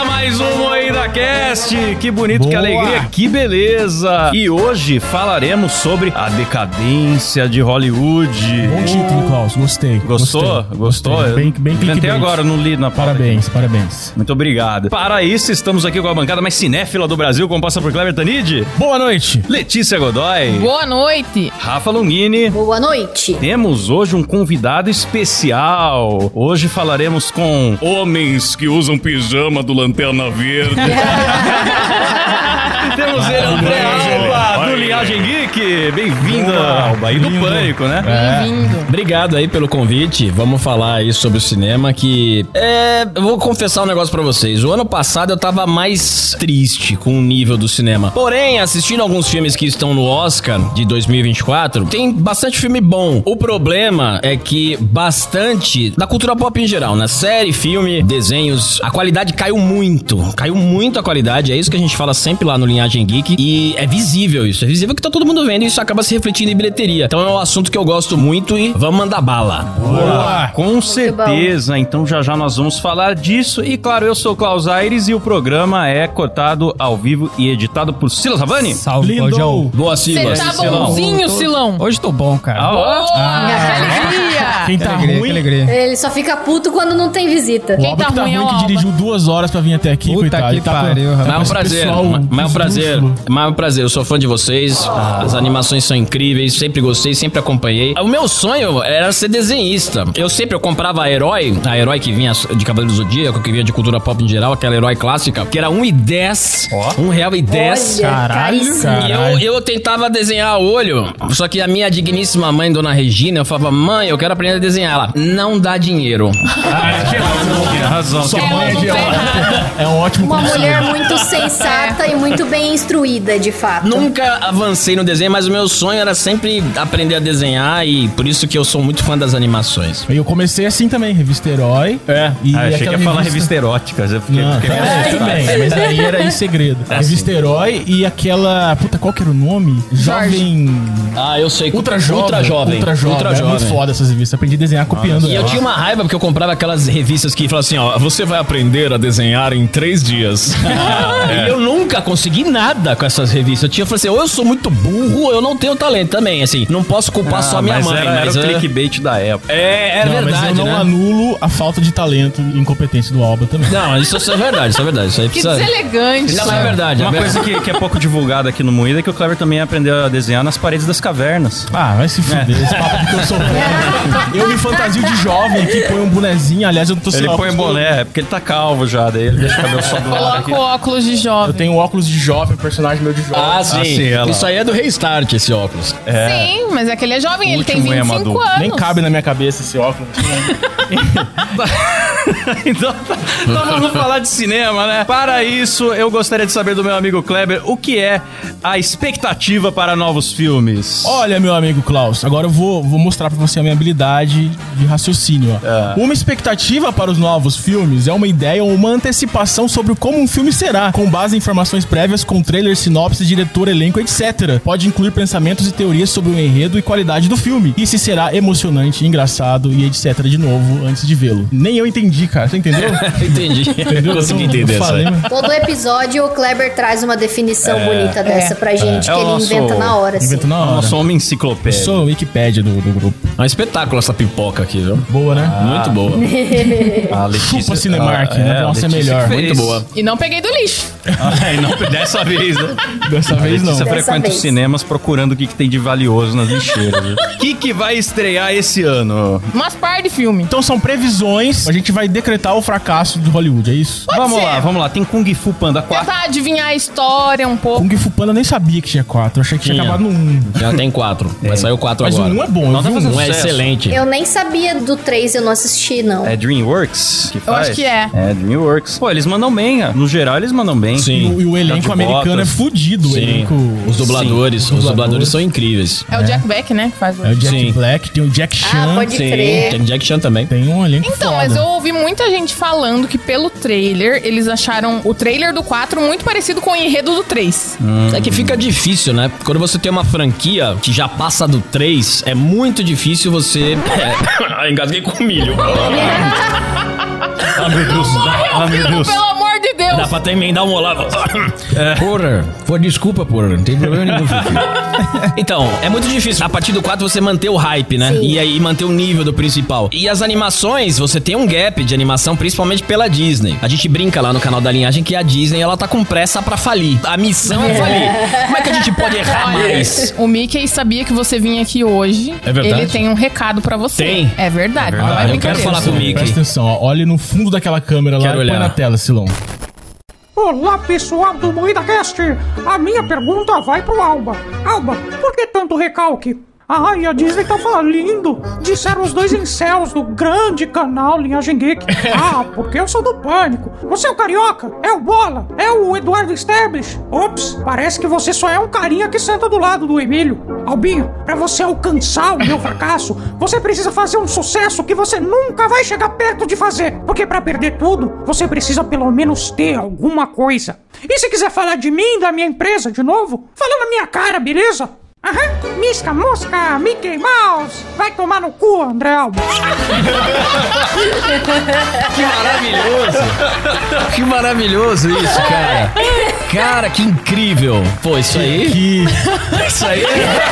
mais um Moída Cast. Que bonito, boa. Que alegria, que beleza. E hoje falaremos sobre a decadência de Hollywood. Bom título, Klaus. Gostei. Gostou? Gostei. Bem Inventei agora, não li na pauta. Parabéns. Muito obrigado. Para isso, estamos aqui com a bancada mais cinéfila do Brasil, composta por Kleber Tanid. Boa noite. Letícia Godoy. Boa noite. Rafa Longini. Boa noite. Temos hoje um convidado especial. Hoje falaremos com homens que usam pijama do Lanterna Verde. E temos ele, André Alba, do Linhagem Geek. Bem-vindo, Alba, e do Pânico, né? Bem-vindo. Obrigado aí pelo convite. Vamos falar aí sobre o cinema que... eu vou confessar um negócio pra vocês. O ano passado eu tava mais triste com o nível do cinema. Porém, assistindo alguns filmes que estão no Oscar de 2024, tem bastante filme bom. O problema é que bastante da cultura pop em geral, né? Série, filme, desenhos, a qualidade caiu muito. Caiu muito a qualidade. É isso que a gente fala sempre lá no Linhagem Geek. E é visível isso. É visível que tá todo mundo vendo e isso acaba se refletindo em bilheteria. Então é um assunto que eu gosto muito e vamos mandar bala. Boa! Com certeza. Então já nós vamos falar disso. E claro, eu sou o Klaus Aires e o programa é cortado ao vivo e editado por Silas Havani. Salve, lindo! Boa, Silas. Você tá bonzinho, Silão? Hoje tô bom, cara. Que alegria! Quem tá ruim... Ele só fica puto quando não tem visita. Quem tá ruim é o que Alba. Dirigiu 2 horas pra vir até aqui, coitado. Que pariu, mas é um prazer. Mas é um prazer. Eu sou fã de vocês. As animações são incríveis. Sempre gostei, sempre acompanhei. O meu sonho era ser desenhista. Eu comprava a Herói que vinha de Cavaleiro do Zodíaco, que vinha de cultura pop em geral, aquela Herói clássica, que era R$1,10. R$1,10. Caralho. E eu tentava desenhar a olho, só que a minha digníssima mãe, Dona Regina, eu falava, mãe, eu quero aprender a desenhar. Ela, não dá dinheiro. Tinha razão. Sua mãe é um ótimo Uma conselho. mulher muito sensata e muito bem instruída, de fato. Nunca avancei no desenho, mas o meu sonho era sempre aprender a desenhar e por isso que eu sou muito fã das animações. Eu comecei assim também, revista Herói. Achei que ia falar revista erótica. Também, mas aí era em segredo. Revista Herói e aquela... Puta, qual que era o nome? Jovem... Eu sei. Ultra Jovem. É muito foda essas revistas. Aprendi a desenhar copiando E eu tinha uma raiva porque eu comprava aquelas revistas que falavam assim, ó, você vai aprender a desenhar em 3 dias. E eu nunca consegui nada com essas revistas. Eu falei assim, ou eu sou muito burro, ou eu não tenho talento também, assim. Não posso culpar só minha mãe. Era o clickbait da época. É verdade, mas eu não anulo a falta de talento e incompetência do Alba também. Não, isso é verdade, Isso aí Que precisa... deselegante. Não, é verdade. Uma coisa que é pouco divulgada aqui no Moída é que o Kleber também aprendeu a desenhar nas paredes das cavernas. Vai se fuder. Esse papo de que eu sou velho. Eu me fantasio de jovem aqui, põe um bonezinho. Aliás, eu não tô sem Ele óculos. põe boné, porque ele tá calvo já, daí ele deixa o cabelo só do lado Coloca aqui. o óculos de jovem. Eu tenho óculos de jovem, personagem meu de jovem. sim, ela. Isso aí é do Restart, esse óculos. Sim, mas é que ele é jovem, ele tem último 25 emo anos. Nem cabe na minha cabeça esse óculos. Então vamos falar de cinema, né? Para isso, eu gostaria de saber do meu amigo Kleber o que é a expectativa para novos filmes. Olha, meu amigo Klaus, agora eu vou mostrar pra você a minha habilidade de raciocínio. Uma expectativa para os novos filmes é uma ideia ou uma antecipação sobre como um filme será, com base em informações prévias com trailer, sinopse, diretor, elenco, etc. Pode incluir pensamentos e teorias sobre o enredo e qualidade do filme, e se será emocionante, engraçado e etc. de novo, antes de vê-lo. Nem eu entendi, cara. Você entendeu? Entendi. Entendeu? Consegui entender essa aí. Todo episódio o Kleber traz uma definição bonita dessa pra gente, que ele nosso- inventa na hora, assim. Invento na hora. Nossa, uma Eu enciclopédia. sou o Wikipédia do grupo. É um espetáculo essa pipoca aqui, viu? Boa, né? Muito boa. A Letícia, Chupa Cinemark, né? Nossa, é a Letícia melhor. que fez. Muito boa. E não peguei do lixo. Não, dessa vez, né? Dessa vez não. Você Dessa frequenta vez. os cinemas procurando o que tem de valioso nas lixeiras. O que vai estrear esse ano? Umas par de filme. Então são previsões. A gente vai decretar o fracasso de Hollywood, é isso? Vamos ser. lá. Tem Kung Fu Panda 4. Tentar adivinhar a história um pouco. Kung Fu Panda eu nem sabia que tinha 4. Eu achei que tinha Tinha. acabado no 1. Já tem 4. Vai sair o 4 Mas agora. o 1 é bom. Não, Eu tá vi o fazendo 1. Um é sucesso. excelente. Eu nem sabia do 3, eu não assisti, não. É DreamWorks que faz? acho que é. É DreamWorks. Pô, eles mandam bem. No geral, eles mandam bem. Sim. E o elenco Tá de americano botas. é fudido. O Sim. elenco... Os dubladores. Sim. Os dubladores são incríveis. É o Jack Black, né? Que faz o... É o Jack Sim. Black, tem o Jack Chan. pode Sim. crer. Tem Jack Chan também. Tem um elenco Então, foda. mas eu ouvi muita gente falando que pelo trailer, eles acharam o trailer do 4 muito parecido com o enredo do 3. É que fica difícil, né? Quando você tem uma franquia que já passa do 3, é muito difícil você... Engasguei com milho. Ah, meu Deus. Ah, meu Deus. Pelo amor de Deus! Dá pra emendar um olá. Porra, desculpa, porra, não tem problema nenhum. Então, é muito difícil a partir do 4 você manter o hype, né? Sim. E aí manter o nível do principal. E as animações, você tem um gap de animação, principalmente pela Disney. A gente brinca lá no canal da Linhagem que a Disney, ela tá com pressa pra falir. A missão é falir. Como é que a gente pode errar mais? O Mickey sabia que você vinha aqui hoje. É verdade? Ele tem um recado pra você. Tem? É verdade. Não é eu brincadeira. quero falar com o Mickey. Presta atenção, ó. Olhe no fundo daquela câmera lá Quero e põe olhar. na tela, Silon. Olá, pessoal do Moída Cast! A minha pergunta vai pro Alba. Alba, por que tanto recalque? Ai, a Disney tá falindo! Disseram os dois incels do grande canal Linhagem Geek. Ah, porque eu sou do Pânico. Você é o Carioca? É o Bola? É o Eduardo Stablish? Ops, parece que você só é um carinha que senta do lado do Emílio. Albinho, pra você alcançar o meu fracasso, você precisa fazer um sucesso que você nunca vai chegar perto de fazer. Porque pra perder tudo, você precisa pelo menos ter alguma coisa. E se quiser falar de mim, da minha empresa de novo, fala na minha cara, beleza? Aham, Misca, Mosca, Mickey Mouse, vai tomar no cu, André Alba. Que maravilhoso! Que maravilhoso isso, cara! Cara, que incrível! Pô, isso aí... Isso aí...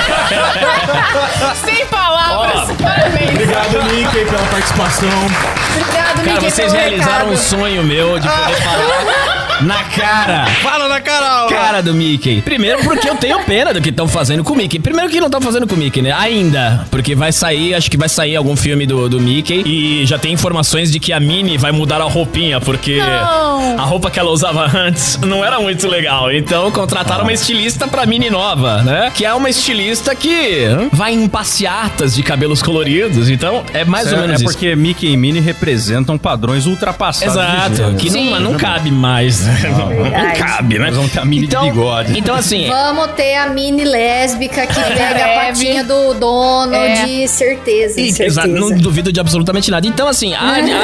Sem palavras. Parabéns. Obrigado, Mickey, pela participação. Obrigado, Cara, Mickey, vocês pelo realizaram um recado. sonho meu de poder falar na cara. Fala na cara! Cara do Mickey. Primeiro porque eu tenho pena do que estão fazendo com o Mickey. Primeiro que não estão fazendo com o Mickey, né? Ainda. Porque vai sair, acho que vai sair algum filme do Mickey. E já tem informações de que a Minnie vai mudar a roupinha, porque Não. a roupa que ela usava antes não era muito legal. Então contrataram uma estilista pra Minnie nova, né? Que é uma estilista que vai em passeatas de cabelos coloridos. Então é mais ou menos É isso. porque Mickey e Minnie representam padrões ultrapassados. Exato, que não cabe mais. Não Verdade. cabe, né? Nós vamos ter a Minnie de bigode. Então, assim, Vamos ter a mini lésbica que pega a Leve. patinha do dono, É. de certeza, de certeza. exato, não duvido de absolutamente nada. Então, assim,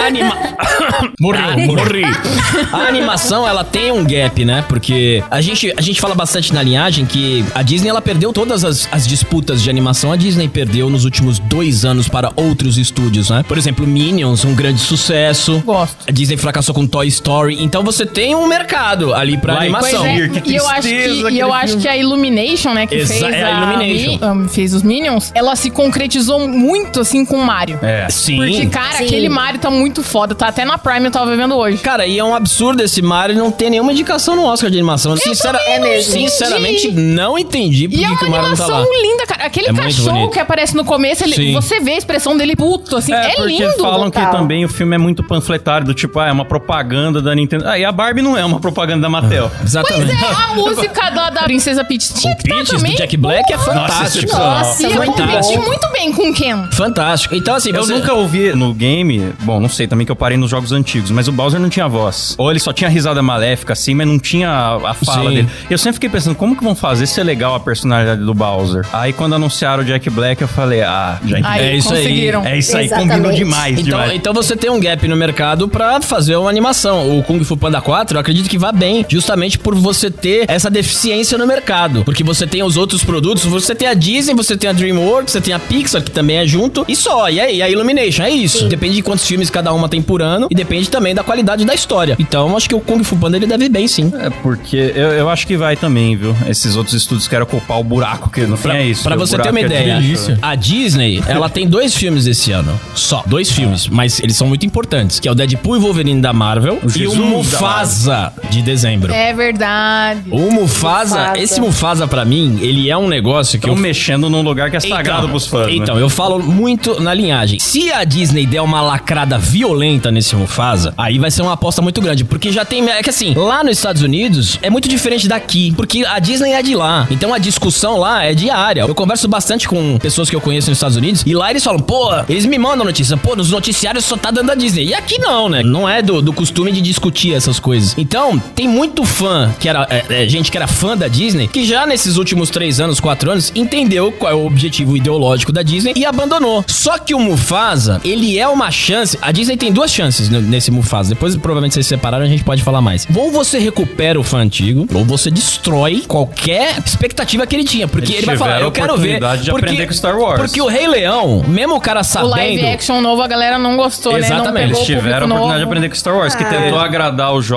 Morri. A animação, ela tem um gap, né? Porque a gente fala bastante na Linhagem que a Disney, ela perdeu todas as disputas de animação. A Disney perdeu nos últimos 2 anos para outros estúdios, né? Por exemplo, Minions, um grande sucesso. Gosto. A Disney fracassou com Toy Story. Então, você tem um mercado ali pra Like animação. Pois é, Que e eu acho tristeza que, aquele a Illumination, né, que Exa- fez é a Illumination. fez os Minions, ela se concretizou muito, assim, com o Mario. É. Sim. Porque, cara, Sim. aquele Mario tá muito foda. Tá até na Prime, eu tava vendo hoje. Cara, e é um absurdo esse Mario não ter nenhuma indicação no Oscar de animação. É mesmo. Sinceramente, não entendi por E é que uma o Mario não tá lá. animação linda, cara. Aquele É muito cachorro bonito. que aparece no começo, Sim. você vê a expressão dele puto, assim. É, porque lindo. falam que total. também o filme é muito panfletário, do tipo, é uma propaganda da Nintendo. E a Barbie não é uma propaganda da Mattel. Pois Exatamente. é, a música da Princesa Peach tinha O que tá Peaches também. do Jack Black é fantástico. Nossa, Ia muito competir bom. muito bem com o Ken. Fantástico. Então, assim, Eu você... nunca ouvi no game, bom, não sei também que eu parei nos jogos antigos, mas o Bowser não tinha voz. Ou ele só tinha risada maléfica assim, mas não tinha a fala Sim. dele. Eu sempre fiquei pensando, como que vão fazer ser legal a personalidade do Bowser? Aí quando anunciaram o Jack Black, eu falei, já entendi. Aí, É isso aí. conseguiram. É isso aí, Exatamente. combinou demais, demais. Então você tem um gap no mercado pra fazer uma animação. O Kung Fu Panda 4, eu acredito que vá bem, justamente por você ter essa deficiência no mercado. Porque você tem os outros produtos, você tem a Disney, você tem a DreamWorks, você tem a Pixar, que também é junto, e só. E aí, a Illumination, é isso. Depende de quantos filmes cada uma tem por ano, e depende também da qualidade da história. Então, acho que o Kung Fu Panda, ele deve ir bem, sim. É porque eu acho que vai também, viu? Esses outros estúdios querem ocupar o buraco, que no fim é isso. Pra o você buraco ter uma é ideia, delícia. a Disney, ela tem 2 filmes esse ano. Só. 2 filmes, mas eles são muito importantes. Que é o Deadpool e Wolverine da Marvel e o Jesus Mufasa de dezembro. É verdade. O Mufasa, esse Mufasa pra mim, ele é um negócio que Estão mexendo num lugar que é sagrado pros fãs, Então, né? eu falo muito na linhagem. Se a Disney der uma lacrada violenta nesse Mufasa, aí vai ser uma aposta muito grande. Porque já tem... É que assim, lá nos Estados Unidos é muito diferente daqui. Porque a Disney é de lá. Então a discussão lá é diária. Eu converso bastante com pessoas que eu conheço nos Estados Unidos. E lá eles falam, pô, eles me mandam notícia. Pô, nos noticiários só tá dando a Disney. E aqui não, né? Não é do costume de discutir essas coisas. Então, tem muito fã, que era gente que era fã da Disney, que já nesses últimos 3 anos, 4 anos, entendeu qual é o objetivo ideológico da Disney e abandonou. Só que o Mufasa, ele é uma chance... A Disney tem 2 chances nesse Mufasa. Depois, provavelmente, vocês se separaram, a gente pode falar mais. Ou você recupera o fã antigo, ou você destrói qualquer expectativa que ele tinha. Porque Eles ele vai falar, tiveram eu quero ver... oportunidade de aprender com Star Wars. Porque o Rei Leão, mesmo o cara O sabendo... live action novo, a galera não gostou, né? Exatamente, Não pegou Eles o tiveram a público oportunidade de novo. aprender com Star Wars, que tentou agradar o jovem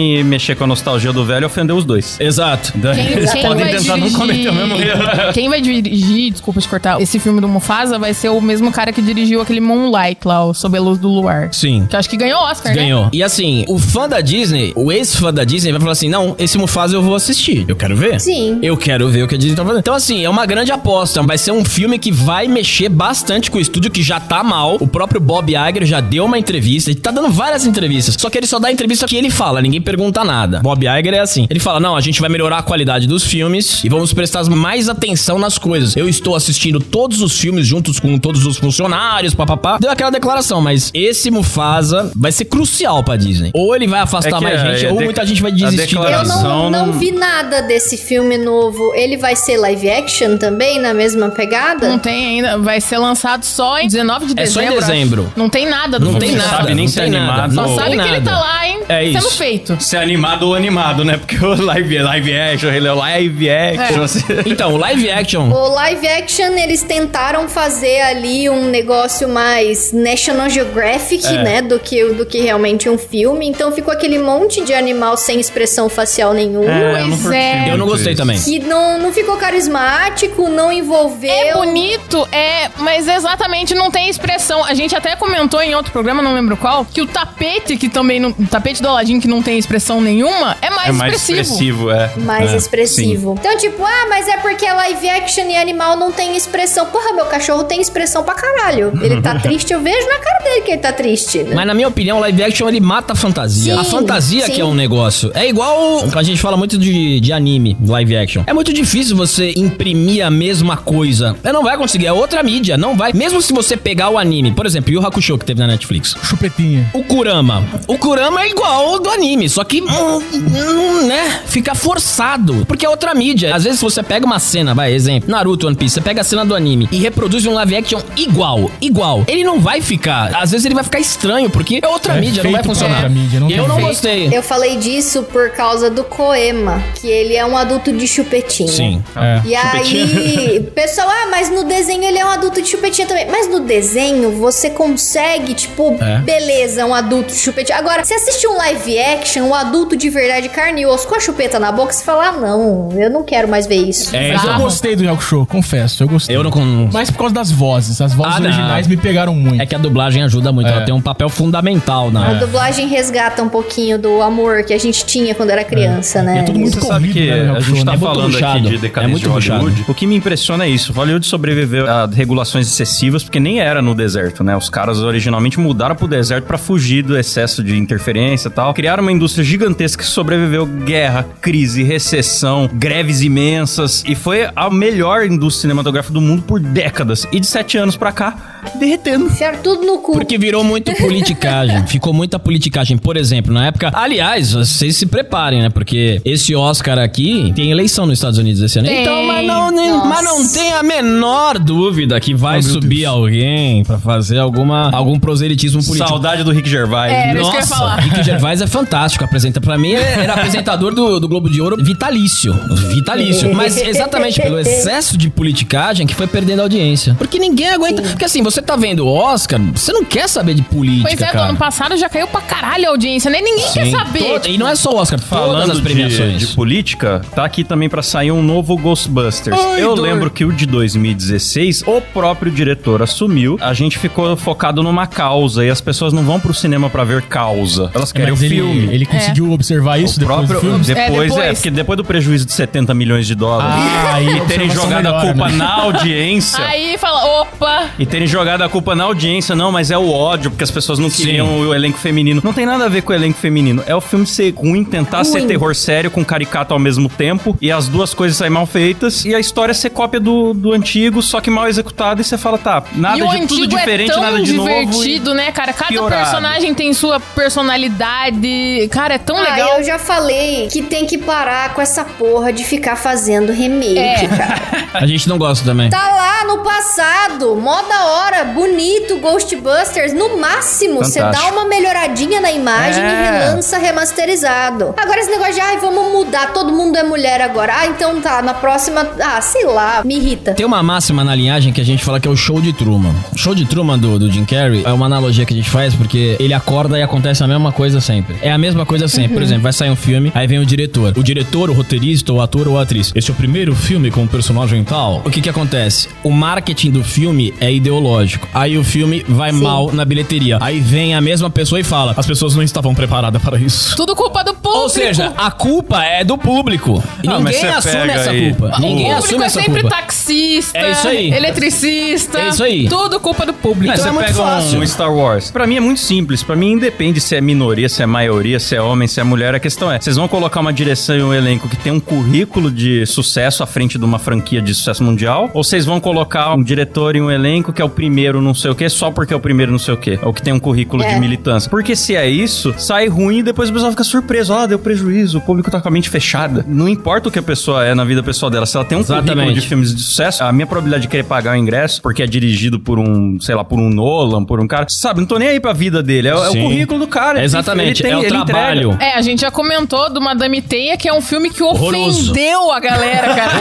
podem mexer com a nostalgia do velho e ofender os dois. Exato. Eles podem tentar não cometer o mesmo erro. Quem vai dirigir, desculpa te cortar, esse filme do Mufasa vai ser o mesmo cara que dirigiu aquele Moonlight lá, o Sob a Luz do Luar. Sim. Que eu acho que ganhou Oscar, Ganhou. né? E assim, o fã da Disney, o ex-fã da Disney vai falar assim, não, esse Mufasa eu vou assistir. Eu quero ver. Sim. Eu quero ver o que a Disney tá fazendo. Então assim, é uma grande aposta. Vai ser um filme que vai mexer bastante com o estúdio que já tá mal. O próprio Bob Iger já deu uma entrevista. Ele tá dando várias entrevistas. Só que ele só dá a entrevista que ele fala. Ninguém pergunta nada. Bob Iger é assim. Ele fala, não, a gente vai melhorar a qualidade dos filmes e vamos prestar mais atenção nas coisas. Eu estou assistindo todos os filmes juntos com todos os funcionários, papapá. Deu aquela declaração, mas esse Mufasa vai ser crucial pra Disney. Ou ele vai afastar mais gente, ou muita gente vai desistir. Eu não vi nada desse filme novo. Ele vai ser live action também, na mesma pegada? Não tem ainda. Vai ser lançado só em 19 de dezembro. É só em dezembro. Acho. Não tem nada. Não tem nada. Sabe nem se é animado. Só Não sabe tem que ele nada. tá lá, hein? É sendo isso. feito. Se é animado ou animado, né? Porque o live action, ele é live action. Então, o live action... O live action, eles tentaram fazer ali um negócio mais National Geographic, né? Do que realmente um filme. Então ficou aquele monte de animal sem expressão facial nenhuma. Eu não gostei também. Que não ficou carismático, não envolveu. É bonito, mas exatamente não tem expressão. A gente até comentou em outro programa, não lembro qual, que o tapete, que também não, o tapete do Aladdin, que não tem expressão nenhuma, é mais expressivo. Mais expressivo. Sim. Então, tipo, mas é porque é live action e animal não tem expressão. Porra, meu cachorro tem expressão pra caralho. Ele tá triste, eu vejo na cara dele que ele tá triste. Né? Mas na minha opinião, o live action, ele mata a fantasia. Sim, a fantasia que é um negócio. É igual a gente fala muito de anime, live action. É muito difícil você imprimir a mesma coisa. Não vai conseguir, é outra mídia, não vai. Mesmo se você pegar o anime, por exemplo, Yu Hakusho que teve na Netflix. Chupetinha. O Kurama é igual ao do anime, só que, né, fica forçado. Porque é outra mídia. Às vezes você pega uma cena, exemplo, Naruto, One Piece, você pega a cena do anime e reproduz um live action igual. Ele não vai ficar, às vezes ele vai ficar estranho, porque é outra mídia, não vai funcionar. Mídia, eu não gostei. Eu falei disso por causa do Koema, que ele é um adulto de chupetinha. Sim. E aí, pessoal, mas no desenho ele é um adulto de chupetinha também. Mas no desenho você consegue, tipo, beleza, um adulto de chupetinha. Agora, se assistir um live action, um adulto de verdade, carne e osso, com a chupeta na boca, você fala, não, eu não quero mais ver isso. Mas eu gostei do Hakusho, confesso, eu gostei. Eu não... Mas por causa das vozes, as vozes originais me pegaram muito. É que a dublagem ajuda muito, ela tem um papel fundamental A dublagem resgata um pouquinho do amor que a gente tinha quando era criança, né? E é tudo muito Você sabe corrido, que né, a gente tá É muito falando puxado. aqui de decadência de Hollywood. O que me impressiona é isso. Hollywood sobreviveu a regulações excessivas porque nem era no deserto, né? Os caras originalmente mudaram pro deserto pra fugir do excesso de interferência e tal. Criaram uma indústria gigantesca que sobreviveu guerra, crise, recessão, greves imensas e foi a melhor indústria cinematográfica do mundo por décadas. E de 7 anos pra cá, derretendo. Enfiaram tudo no cu. Porque virou muito politicagem. Ficou muita politicagem. Por exemplo, na época... Aliás, vocês se preparem, né? Porque esse Oscar aqui tem eleição nos Estados Unidos esse ano. Tem. Então, mas não tem a menor dúvida que vai subir alguém pra fazer algum proselitismo político. Saudade do Rick Gervais. Era isso que eu ia falar. Rick Gervais é fantástico. Apresenta pra mim, era apresentador do Globo de Ouro vitalício. Mas exatamente pelo excesso de politicagem que foi perdendo a audiência. Porque ninguém aguenta. Porque assim, você tá vendo o Oscar, você não quer saber de política, Pois é, do cara. ano passado já caiu pra caralho a audiência, né? Ninguém quer saber. E não é só o Oscar, todas Falando as premiações. de política, tá aqui também pra sair um novo Ghostbusters. Eu lembro que o de 2016, o próprio diretor assumiu. A gente ficou focado numa causa e as pessoas não vão pro cinema pra ver causa. Elas querem o Mas filme. ele conseguiu observar isso depois do filme? Depois, porque depois do prejuízo de 70 milhões de dólares e terem jogado a culpa na audiência. Aí fala, opa! E terem jogado a culpa na audiência, não, mas é o ódio, porque as pessoas não queriam o elenco feminino. Não tem nada a ver com o elenco feminino. É o filme ser ruim, tentar ser terror sério com caricato ao mesmo tempo, e as duas coisas saem mal feitas, e a história ser cópia do antigo, só que mal executada, e você fala, tá, nada de tudo diferente, nada de novo. E o antigo é tão divertido, né, cara? Cada piorado. personagem tem sua personalidade. Cara, é tão legal. Eu já falei que tem que parar com essa porra de ficar fazendo remake, cara. A gente não gosta também. Tá lá no passado, mó da hora cara, bonito, Ghostbusters, no máximo, você dá uma melhoradinha na imagem e relança remasterizado. Agora esse negócio de, vamos mudar, todo mundo é mulher agora. Então tá, na próxima, sei lá, me irrita. Tem uma máxima na linhagem que a gente fala que é o show de Truman. O show de Truman do Jim Carrey é uma analogia que a gente faz porque ele acorda e acontece a mesma coisa sempre. É a mesma coisa sempre. Por exemplo, vai sair um filme, aí vem o diretor. O diretor, o roteirista, o ator ou a atriz. Esse é o primeiro filme com um personagem tal. O que acontece? O marketing do filme é ideológico. Aí o filme vai mal na bilheteria. Aí vem a mesma pessoa e fala: as pessoas não estavam preparadas para isso. Tudo culpa do público. Ou seja, a culpa é do público. E ninguém assume essa culpa. Ninguém assume essa culpa. O público é sempre taxista, é isso aí. Eletricista. É isso aí. Tudo culpa do público. Então você pega um Star Wars. Pra mim é muito simples. Pra mim independe se é minoria, se é maioria, se é homem, se é mulher. A questão é, vocês vão colocar uma direção e um elenco que tem um currículo de sucesso à frente de uma franquia de sucesso mundial? Ou vocês vão colocar um diretor e um elenco que é o primeiro não sei o quê, só porque é o primeiro não sei o quê? Ou que tem um currículo de militância? Porque se é isso, sai ruim e depois o pessoal fica surpreso. Deu prejuízo, o público tá com a mente fechada. Não importa o que a pessoa é na vida pessoal dela, se ela tem um currículo de filmes de sucesso, a minha probabilidade de querer pagar o ingresso, porque é dirigido por um, sei lá, por um Nolan, por um cara, sabe, não tô nem aí pra vida dele, é o currículo do cara. Exatamente, é o trabalho. Entrega. A gente já comentou do Madame Teia, que é um filme que ofendeu a galera, cara.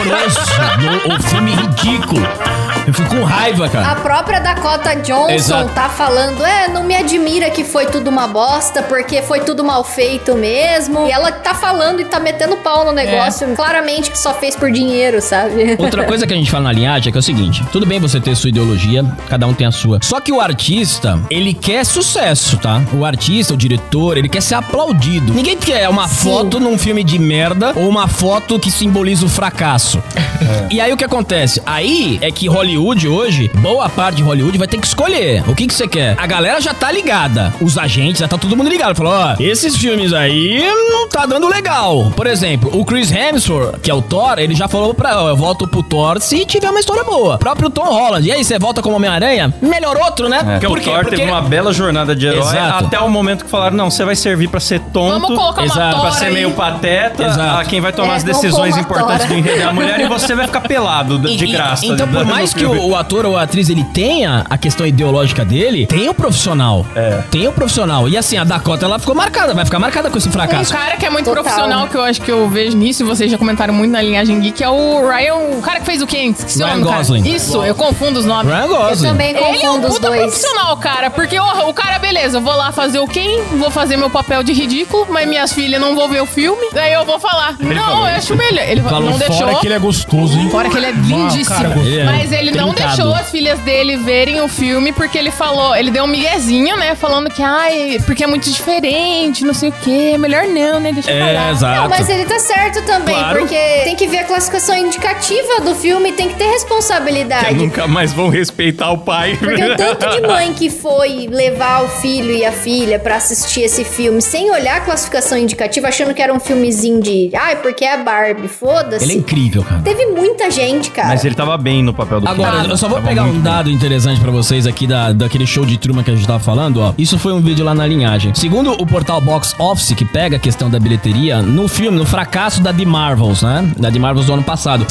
Um filme ridículo. Eu fico com raiva, cara. A própria Dakota Johnson tá falando, não me admira que foi tudo uma bosta, porque foi tudo mal feito mesmo. E ela tá falando e tá metendo pau no negócio. Claramente que só fez por dinheiro, sabe? Outra coisa que a gente fala na linhagem é que é o seguinte: tudo bem você ter sua ideologia, cada um tem a sua. Só que o artista, ele quer sucesso, tá? O artista, o diretor, ele quer ser aplaudido. Ninguém quer uma foto num filme de merda ou uma foto que simboliza o fracasso. E aí o que acontece? Aí é que Hollywood hoje, boa parte de Hollywood vai ter que escolher. O que você quer? A galera já tá ligada. Os agentes, já tá todo mundo ligado. Falou, esses filmes aí não tá dando legal. Por exemplo, o Chris Hemsworth, que é o Thor, ele já falou eu volto pro Thor se tiver uma história boa. O próprio Tom Holland. E aí, você volta como Homem-Aranha? Melhor outro, né? Porque o Thor teve uma bela jornada de herói até o momento que falaram, não, você vai servir pra ser tonto. Vamos colocar uma pra ser meio pateta. Quem vai tomar as decisões importantes do enredo é a mulher e você vai ficar pelado de graça. Então, por mais que o ator ou a atriz ele tenha a questão ideológica dele, tem o profissional. Tem o profissional. E assim, a Dakota, ela ficou marcada, vai ficar marcada com esse fracasso. Um cara que é muito profissional, que eu acho que eu vejo nisso, e vocês já comentaram muito na linhagem geek, é o Ryan, o cara que fez o Ken. Ryan Gosling. Isso, eu confundo os nomes. Ryan Gosling. Eu também confundo os dois. Ele é um puta profissional, cara, porque o cara, beleza, eu vou lá fazer o Ken, vou fazer meu papel de ridículo, mas minhas filhas não vão ver o filme, daí eu vou falar, não, eu acho melhor. Ele não deixou. Fora que ele é gostoso, hein? Fora que ele é lindíssimo. Mas ele não deixou as filhas dele verem o filme porque ele falou, ele deu um miguezinho, né? Falando que, porque é muito diferente, não sei o quê. Melhor não, né? Deixa eu falar. Exato. Não, mas ele tá certo também, porque tem que ver a classificação indicativa do filme, tem que ter responsabilidade. Que nunca mais vão respeitar o pai. Porque o tanto de mãe que foi levar o filho e a filha pra assistir esse filme sem olhar a classificação indicativa, achando que era um filmezinho de, porque é a Barbie, foda-se. Ele é incrível, cara. Teve muita gente, cara. Mas ele tava bem no papel do Agora, eu só vou pegar um dado interessante pra vocês aqui daquele show de Truman que a gente tava falando, ó. Isso foi um vídeo lá na linhagem. Segundo o portal Box Office, que pega a questão da bilheteria, no filme, no fracasso da The Marvels, né? Da The Marvels do ano passado,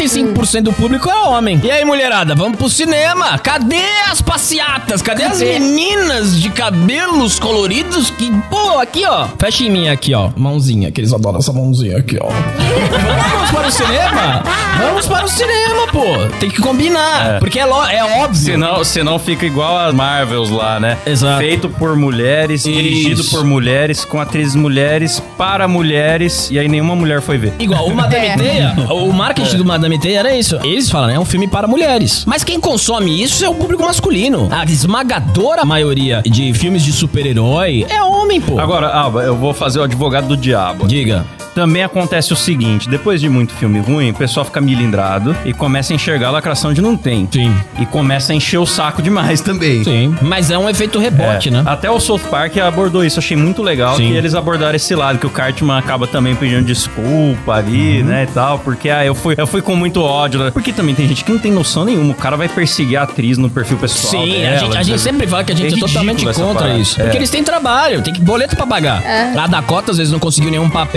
65% do público é homem. E aí, mulherada, vamos pro cinema? Cadê as passeatas? Cadê as meninas de cabelos coloridos que, aqui, ó. Fecha em mim aqui, ó. Mãozinha, que eles adoram essa mãozinha aqui, ó. Vamos para o cinema? Vamos para o cinema, pô. Tem que combinar, porque é óbvio. Senão fica igual as Marvels lá, né? Exato. Feito por mulheres, dirigido por mulheres, com atrizes mulheres, para mulheres, e aí nenhuma mulher foi ver. Igual o Madame Teia, o marketing do Madame Teia era isso. Eles falam, é um filme para mulheres. Mas quem consome isso é o público masculino. A esmagadora maioria de filmes de super-herói é homem, pô. Agora, Alba, eu vou fazer o advogado do diabo. Diga. Também acontece o seguinte, depois de muito filme ruim, o pessoal fica milindrado e começa a enxergar a lacração de não tem. Sim. E começa a encher o saco demais também. Sim. Mas é um efeito rebote, né? Até o South Park abordou isso, achei muito legal. Sim. Que eles abordaram esse lado, que o Cartman acaba também pedindo desculpa ali, né, e tal, porque eu fui com muito ódio, né? Porque também tem gente que não tem noção nenhuma, o cara vai perseguir a atriz no perfil pessoal. Sim, dela, a gente sempre fala que a gente é totalmente contra isso. Porque eles têm trabalho, tem boleto pra pagar. A Dakota às vezes não conseguiu nenhum papel, aí chegou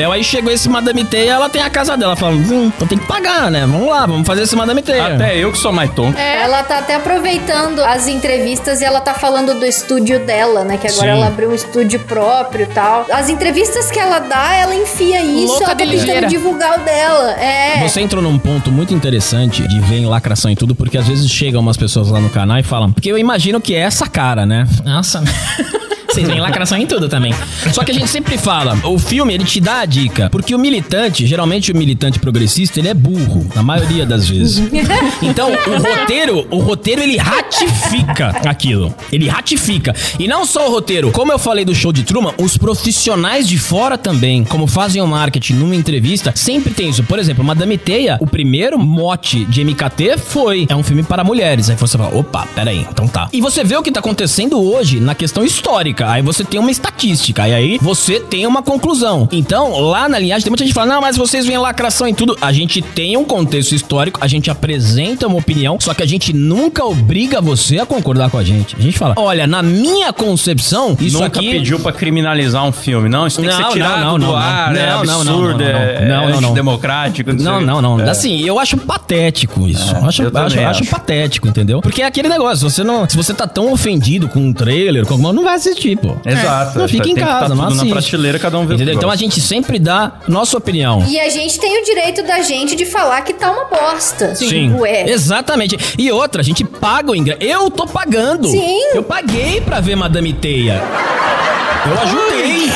chegou esse Madame Teia, ela tem a casa dela. Fala, então tem que pagar, né? Vamos lá, vamos fazer esse Madame Teia. Até eu que sou mais tonto. Ela tá até aproveitando as entrevistas e ela tá falando do estúdio dela, né? Que agora ela abriu um estúdio próprio e tal. As entrevistas que ela dá, ela enfia isso, ela tá tentando divulgar o dela. Você entrou num ponto muito interessante de ver em lacração e tudo, porque às vezes chegam umas pessoas lá no canal e falam, porque eu imagino que é essa cara, né? Nossa... Vocês veem lacração em tudo também. Só que a gente sempre fala, o filme, ele te dá a dica. Porque o militante, geralmente o militante progressista, ele é burro, na maioria das vezes. Então, o roteiro, ele ratifica aquilo. Ele ratifica. E não só o roteiro. Como eu falei do Show de Truman, os profissionais de fora também, como fazem o marketing numa entrevista, sempre tem isso. Por exemplo, Madame Teia, o primeiro mote de MKT é um filme para mulheres. Aí você fala, opa, peraí, então tá. E você vê o que tá acontecendo hoje na questão histórica. Aí você tem uma estatística, e aí você tem uma conclusão. Então, lá na linhagem, tem muita gente que fala, não, mas vocês veem lacração em tudo. A gente tem um contexto histórico, a gente apresenta uma opinião, só que a gente nunca obriga você a concordar com a gente. A gente fala, olha, na minha concepção, isso nunca aqui... pediu pra criminalizar um filme, não? Isso tem que ser tirado do ar, é absurdo, é democrático. Não. Assim, eu acho patético isso. Acho patético, entendeu? Porque é aquele negócio, se você tá tão ofendido com um trailer, não vai assistir, pô. Exato. Não fica em casa, não assiste. Na prateleira, cada um vê. Entendeu? Então a gente sempre dá nossa opinião. E a gente tem o direito da gente de falar que tá uma bosta. Sim. Exatamente. E outra, a gente paga o ingresso. Eu tô pagando. Sim. Eu paguei pra ver Madame Teia. Eu ajudei.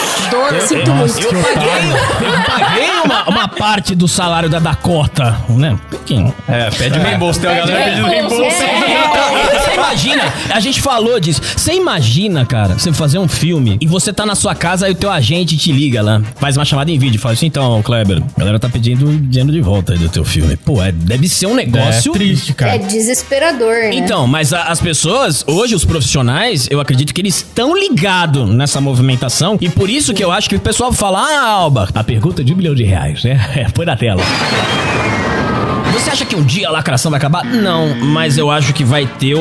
Eu paguei uma parte do salário da Dakota, né? Pouquinho. Pede reembolso. Tem a galera pedindo reembolso. Você imagina, a gente falou disso. Você imagina, cara, você fazer um filme e você tá na sua casa e o teu agente te liga lá, faz uma chamada em vídeo, fala assim, então, Kleber, a galera tá pedindo dinheiro de volta aí do teu filme. Pô, deve ser um negócio... triste, cara. É desesperador, né? Então, mas as pessoas, hoje os profissionais, eu acredito que eles estão ligados nessa movimentação e por isso que eu acho que o pessoal fala, Alba, a pergunta de R$1 milhão, né? Põe na tela. Você acha que um dia a lacração vai acabar? Não, mas eu acho que vai ter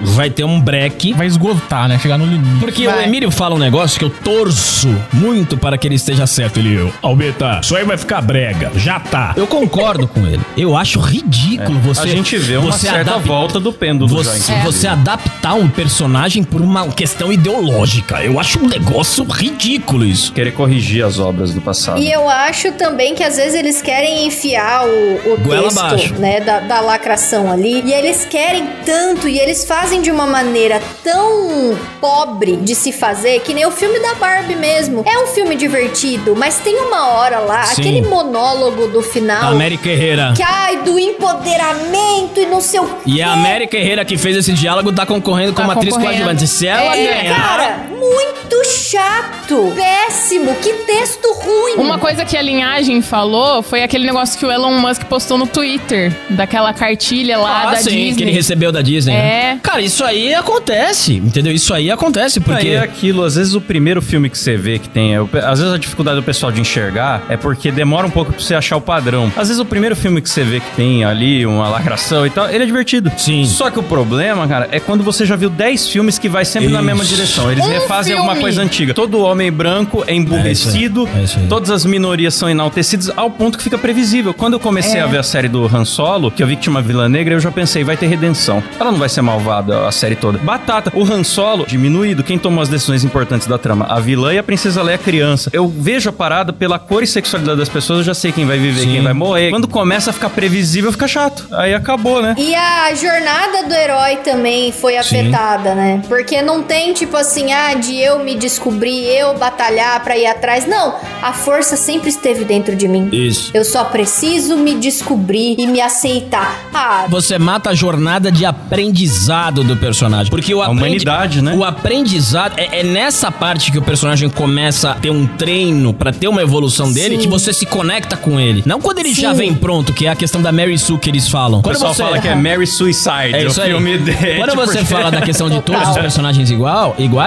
um break. Vai esgotar, né? Chegar no limite. Porque o Emílio fala um negócio que eu torço muito para que ele esteja certo. Albeta, isso aí vai ficar brega. Já tá. Eu concordo com ele. Eu acho ridículo você... A gente vê uma certa volta do pêndulo. Você adaptar um personagem por uma questão ideológica. Eu acho um negócio ridículo isso. Querer corrigir as obras do passado. E eu acho também que às vezes eles querem enfiar o texto abaixo, né, da lacração ali. E eles querem tanto e eles fazem de uma maneira tão pobre de se fazer, que nem o filme da Barbie mesmo. É um filme divertido, mas tem uma hora lá, sim, aquele monólogo do final. A América Herrera. Que, do empoderamento e não sei o quê. E a América Herrera que fez esse diálogo tá concorrendo como atriz coadjuvante. Se ela ganhar... Cara, muito chato. Péssimo. Que texto ruim. Uma coisa que a linhagem falou foi aquele negócio que o Elon Musk postou no Twitter, daquela cartilha lá da Disney. Que ele recebeu da Disney. Né? Cara, isso aí acontece, entendeu? Isso aí acontece, porque... É aquilo, às vezes o primeiro filme que você vê que tem... Às vezes a dificuldade do pessoal de enxergar é porque demora um pouco pra você achar o padrão. Às vezes o primeiro filme que você vê que tem ali uma lacração e tal, ele é divertido. Sim. Só que o problema, cara, é quando você já viu 10 filmes que vai sempre na mesma direção. Eles refazem alguma coisa antiga. Todo homem branco é emburrecido, todas as minorias são enaltecidas ao ponto que fica previsível. Quando eu comecei a ver a série do Han Solo, que eu vi que tinha uma vilã negra, eu já pensei, vai ter redenção. Ela não vai ser malvada a série toda. Batata. O Han Solo, diminuído. Quem tomou as decisões importantes da trama? A vilã e a princesa Leia criança. Eu vejo a parada pela cor e sexualidade das pessoas, eu já sei quem vai viver, quem vai morrer. Quando começa a ficar previsível, fica chato. Aí acabou, né? E a jornada do herói também foi afetada, né? Porque não tem, tipo assim, de eu me descobrir, eu batalhar pra ir atrás. Não, a força sempre esteve dentro de mim. Isso. Eu só preciso me descobrir e me aceitar. Você mata a jornada de aprendizado do personagem. Porque a humanidade, né? O aprendizado é nessa parte que o personagem começa a ter um treino pra ter uma evolução dele, que você se conecta com ele. Não quando ele já vem pronto, que é a questão da Mary Sue que eles falam. O pessoal fala que é Mary Suicide. É isso aí. Quando você fala da questão de todos os personagens iguais, eu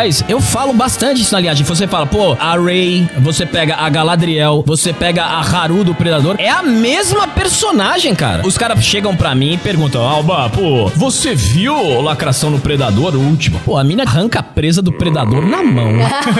falo bastante isso na linhagem. Você fala, pô, a Rey, você pega a Galadriel, você pega a Haru do Predador. É a mesma personagem, cara. Os caras chegam pra mim e perguntam, Alba, pô, você viu Lacração no Predador, o último? Pô, a mina arranca a presa do Predador na mão.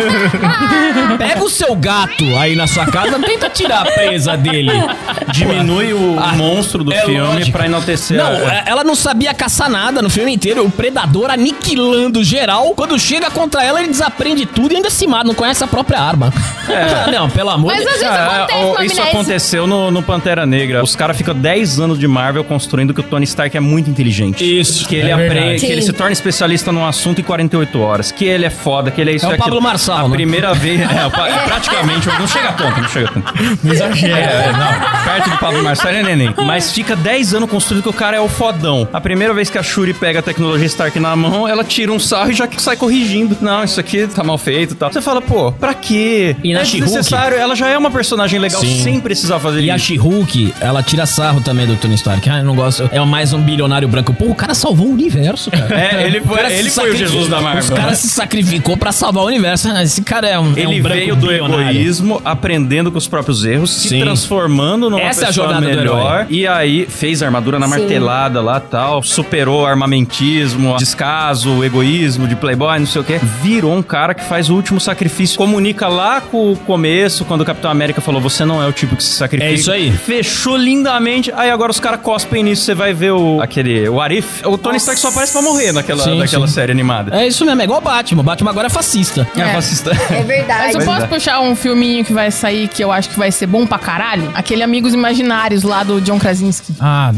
Pega o seu gato aí na sua casa, tenta tirar a presa dele. Diminui o monstro do filme lógico. Pra enaltecer. Não, ela não sabia caçar nada no filme inteiro. O Predador aniquilando geral. Quando chega contra ela, ele desaprende tudo e ainda se mata, não conhece a própria arma. Não, pelo amor de Deus. Mas às vezes acontece, isso aconteceu no Pantera Negra. Os caras ficam 10 anos de Marvel construindo que o Tony Stark é muito inteligente. Isso. Que ele aprende, que ele se torna especialista num assunto em 48 horas. Que ele é foda, que ele é isso e aquilo. É o Pablo Marçal, A primeira vez... praticamente, não chega tanto, não chega tanto. Não exagera. Não, perto do Pablo Marçal é neném. Mas fica 10 anos construindo que o cara é o fodão. A primeira vez que a Shuri pega a tecnologia Stark na mão, ela tira um sarro e já sai corrigindo. Não, isso aqui tá mal feito e tal. Você fala, pô, pra quê? E na desnecessário. Ela já é uma personagem legal sem precisar fazer isso. E a She-Hulk, ela tira sarro também do Tony Stark. Eu não gosto. É mais um bilionário branco. Pô, o cara salvou o universo, cara. Ele foi o Jesus da Marvel. Os caras se sacrificou pra salvar o universo. Esse cara é um Ele veio do egoísmo, aprendendo com os próprios erros, se transformando numa Essa pessoa é a jornada melhor. E aí fez a armadura na martelada lá tal, superou o armamentismo, descaso, o egoísmo de playboy, não sei o que. Virou um cara que faz o último sacrifício. Comunica lá com o começo, quando o Capitão América falou, você não é o tipo que se sacrifica. É isso aí. Fechou lindamente. Aí agora os caras cospem nisso. Você vai ver o Arif. O Tony Stark só aparece pra morrer naquela série animada. É isso mesmo, é igual o Batman. O Batman agora é fascista. É fascista. É verdade. Mas eu posso puxar um filminho que vai sair que eu acho que vai ser bom pra caralho? Aquele Amigos Imaginários lá do John Krasinski.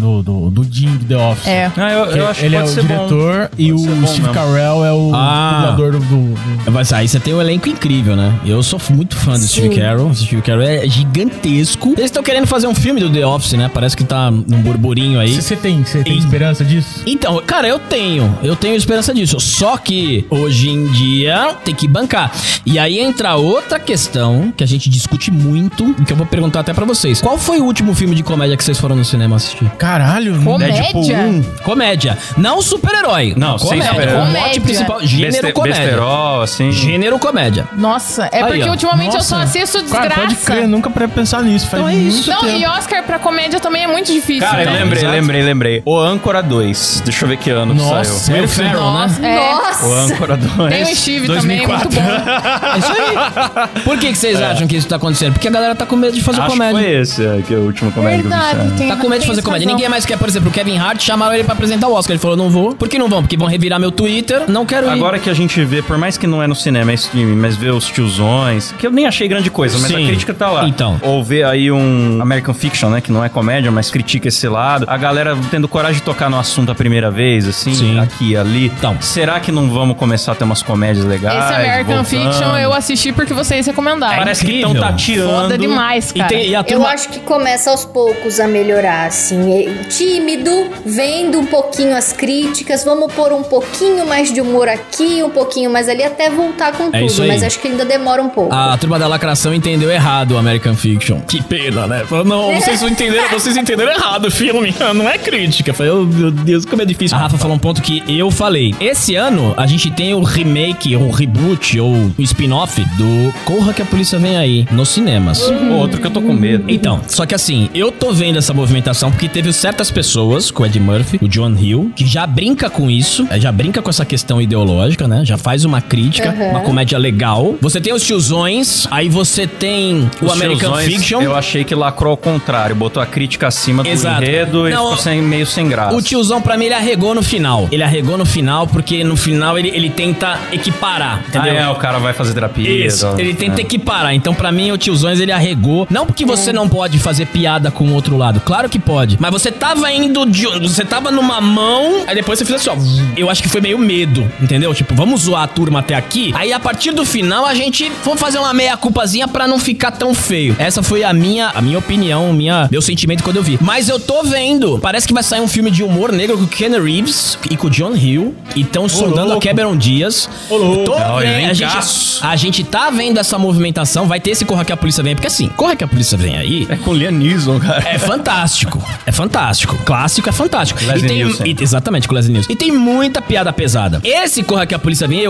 Do Jim do The Office. Eu acho que ele é o diretor e o Steve Carell é o dublador do... Aí você tem um elenco incrível, né? Eu sou muito fã do Steve Carell. O Steve Carell é gigantesco. Eles estão querendo fazer um filme do The Office, né? Parece que tá num burburinho aí. Você tem esperança disso? Então, cara, eu tenho esperança disso. Só que hoje em dia tem que bancar. E aí entra outra questão que a gente discute muito e que eu vou perguntar até pra vocês. Qual foi o último filme de comédia que vocês foram no cinema assistir? Caralho, Deadpool 1. Comédia. Não super-herói. Não, comédia. sem super-herói. O mote principal, gênero comédia. Besterol, assim. Gênero comédia. Nossa, porque ultimamente eu só assisto desgraça. Cara, pode crer, nunca pra pensar nisso. Faz muito tempo. E Oscar pra comédia também é muito difícil. Cara, eu lembrei. O Âncora 2. Deixa eu ver que ano saiu. Will Ferrell, né? Nossa! O Âncora 2. Tem o Steve 2004. Também, muito bom. É isso aí. Por que vocês acham que isso tá acontecendo? Porque a galera tá com medo de fazer comédia. Foi esse que é o último comédia que eu vi. Tá com medo de fazer comédia. Ninguém mais quer, por exemplo, o Kevin Hart, chamaram ele pra apresentar o Oscar. Ele falou, não vou. Por que não vão? Porque vão revirar meu Twitter, não quero ir. Agora que a gente vê, por mais que não é no cinema, é streaming, mas vê os tiozões, que eu nem achei grande coisa, mas a crítica tá lá. Então. Ou ver aí um American Fiction, né, que não é comédia, mas critica esse lado. A galera tendo coragem de tocar no assunto a primeira vez, assim, aqui e ali. Então. Será que não vamos começar a ter umas comédias legais? Esse American Fiction eu assisti porque vocês recomendaram. Parece que estão tateando. Foda demais, cara. Eu acho que começa aos poucos a melhorar, assim. Tímido, vendo um pouquinho as críticas, vamos pôr um pouquinho mais de humor aqui, um pouquinho mais ali, até voltar com tudo. Mas acho que ainda demora um pouco. A turma da lacração entendeu errado o American Fiction. Que pena, né? Não, vocês entenderam errado o filme. Não é crítica. Falei, meu Deus, como é difícil. A Rafa falou um ponto que eu falei. Esse ano, a gente tem o remake, ou reboot, ou o spin-off do Corra que a Polícia Vem Aí, nos cinemas. Outro que eu tô com medo. Então, só que assim, eu tô vendo essa movimentação porque teve certas pessoas, com o Ed Murphy, o John Hill, que já brinca com isso, já brinca com essa questão ideológica, né? Já faz uma crítica, uma comédia legal. Você tem os tiozões, aí você tem o American Fiction. Eu achei que lacrou ao contrário, botou a crítica acima do enredo e ficou meio sem graça. O tiozão, pra mim, ele arregou no final. Ele arregou no final porque no final ele tenta equiparar, entendeu? O cara vai fazer terapia. Isso, ele tenta equiparar. Então, pra mim, o tiozões, ele arregou. Não porque você não pode fazer piada com o outro lado. Claro que pode. Mas você tava você tava numa mão, aí depois você fez assim, ó. Eu acho que foi meio medo, entendeu? Tipo, vamos zoar a turma até aqui. Aí, a partir do final, a gente vamos fazer uma meia-culpazinha pra não ficar tão feio. Essa foi a minha opinião, meu sentimento quando eu vi. Mas eu tô vendo. Parece que vai sair um filme de humor negro com o Ken Reeves e com o John Hill. E tão sondando a Cameron Diaz. Tô vendo. A gente tá vendo essa movimentação. Vai ter esse Corra que a Polícia Vem. Porque assim, Corra que a Polícia Vem Aí... É com Liam Neeson, cara. É fantástico. É fantástico. Clássico é fantástico. Leslie Nielsen. Exatamente, com Leslie Nielsen. E tem muita piada pesada. Esse Corra que a Polícia Vem, eu tô muito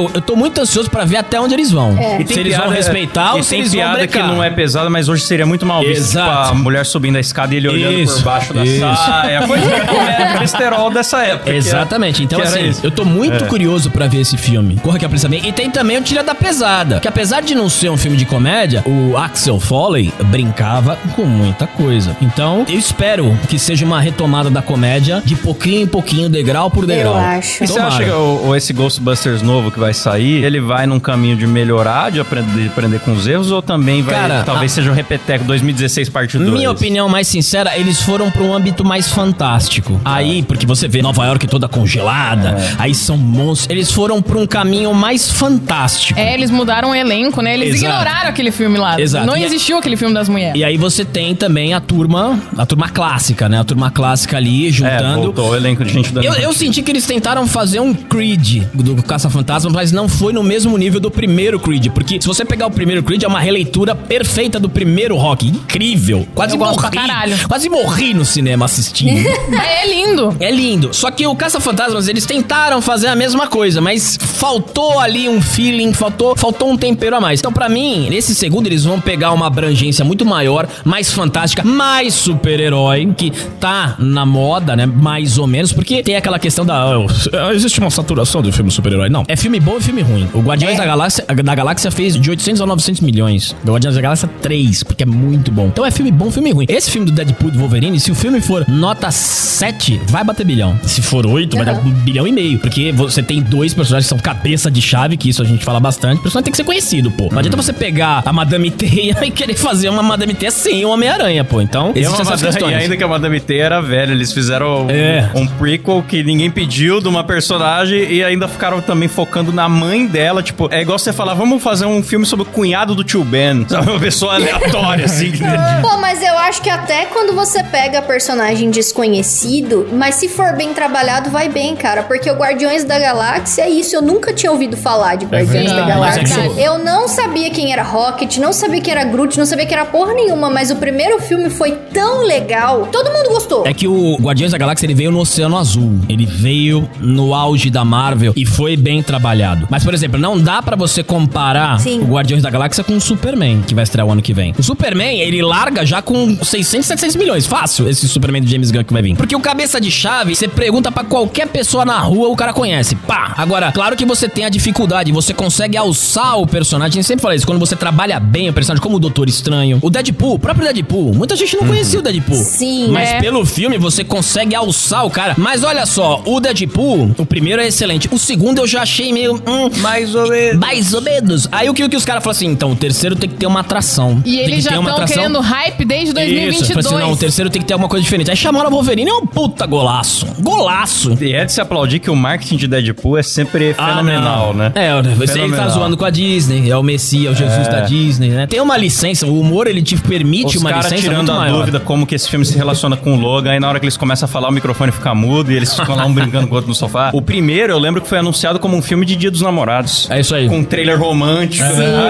muito ansioso pra ver até onde eles vão. E tem se eles vão respeitar ou se eles vão brecar. Que não é pesada, mas hoje seria muito mal visto. Exato. Tipo, a mulher subindo a escada e ele olhando por baixo da saia. Coisa que é besterol dessa época. Exatamente. Então, assim, eu tô muito curioso pra ver esse filme. Corra que a Polícia Vem. E tem também o Tira da Pesada, que apesar de não ser um filme de comédia, o Axel Foley brincava com muita coisa. Então, eu espero que seja uma retomada da comédia de pouquinho em pouquinho, degrau por degrau. Eu acho. E você acha que esse Ghostbusters novo que vai sair, ele vai num caminho de melhorar, de aprender com os erros, ou também vai, talvez seja um repeteco 2016 parte 2? Minha opinião mais sincera, eles foram pra um âmbito mais fantástico. Aí, porque você vê Nova York toda congelada, aí são monstros. Eles foram pra um caminho mais fantástico. Eles mudaram o elenco, né? Eles ignoraram aquele filme lá. Exato. Não existiu aquele filme das mulheres. E aí você tem também a turma clássica, né? A turma clássica ali, juntando... voltou o elenco de gente dando... Eu senti que eles tentaram fazer um Creed do Caça-Fantasma, mas não foi no mesmo nível do primeiro Creed. Porque se você pegar o primeiro Creed, é uma releitura perfeita do primeiro Rock. Incrível. Quase morri. Pra caralho. Quase morri no cinema assistindo. É lindo. É lindo. Só que o Caça-Fantasmas, eles tentaram fazer a mesma coisa, mas faltou ali um feeling, faltou um tempero a mais. Então, pra mim, nesse segundo, eles vão pegar uma abrangência muito maior, mais fantástica, mais super-herói, que tá na moda, né? Mais ou menos, porque tem aquela questão existe uma saturação do filme super-herói. Não. É filme bom e filme ruim. O Guardiões da Galáxia fez de 800 a 900 milhões. O Guardiões da Galáxia 3, porque é muito bom. Então é filme bom, filme ruim. Esse filme do Deadpool e do Wolverine, se o filme for nota 7, vai bater bilhão. Se for 8, vai dar 1,5 bilhão. Porque você tem dois personagens que são cabeça de chave, que isso a gente fala bastante. O personagem tem que ser conhecido, pô. Não adianta você pegar a Madame Teia e querer fazer uma Madame Teia sem o Homem-Aranha, pô. Então, existem essas questões. E ainda que a Madame Teia era velha, eles fizeram um prequel que ninguém pediu de uma personagem e ainda ficaram também focando na mãe dela. Tipo, é igual você falar, vamos fazer um filme sobre o cunhado do tio Ben. Sabe? Uma pessoa aleatória, assim. Pô, mas eu acho que até quando você pega personagem desconhecido, mas se for bem trabalhado, vai bem, cara. Porque o Guardiões da Galáxia é isso. Eu nunca tinha ouvido falar de Guardiões da Galáxia. Eu não sabia quem era Rocket, não sabia quem era Groot, não sabia quem era porra nenhuma, mas o primeiro filme foi tão legal. Todo mundo gostou. É que o Guardiões da Galáxia, ele veio no Oceano Azul. Ele veio no auge da Marvel e foi bem trabalhado. Mas, por exemplo, não dá pra você comparar o Guardiões da Galáxia com o Superman, que vai estrear o ano que vem. O Superman, ele larga já com 600, 700 milhões. Fácil, esse Superman do James Gunn que vai vir. Porque o cabeça de chave, você pergunta pra qualquer pessoa na rua, o cara conhece. Pá! Agora, claro que você tem a dificuldade, você consegue alçar o personagem. A gente sempre fala isso, quando você trabalha bem o personagem, como o Doutor Estranho. O Deadpool, o próprio Deadpool. Muita gente não conhecia o Deadpool. Sim. Mas pelo filme, você consegue alçar o cara. Mas olha só, o Deadpool, o primeiro é excelente. O segundo eu já achei meio... mais ou menos. Mais ou menos. Aí o que os caras falam assim, então, o terceiro tem que ter uma atração. E eles já estão querendo hype desde 2022. Isso, assim, não, o terceiro tem que ter alguma coisa diferente. Aí chamaram o Wolverine, é um puta golaço. Golaço. E é de se aplaudir que o marketing de Deadpool é sempre fenomenal, né? Ele tá zoando com a Disney, é o Messias, é o Jesus da Disney, né? Tem uma licença, o humor, ele te permite uma licença muito maior. Os caras tirando a dúvida como que esse filme se relaciona com o Logan, aí na hora que eles começam a falar, o microfone fica mudo e eles ficam lá um brincando com o outro no sofá. O primeiro, eu lembro que foi anunciado como um filme de Dia dos Namorados. É isso aí. Com um trailer romântico.